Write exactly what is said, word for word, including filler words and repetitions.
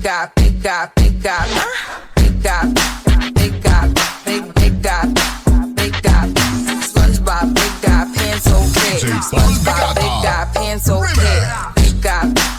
guy, big guy, big guy, big guy, big guy, big big guy, big guy. SpongeBob, big guy, pants okay. SpongeBob, big guy, pants okay. Big guy.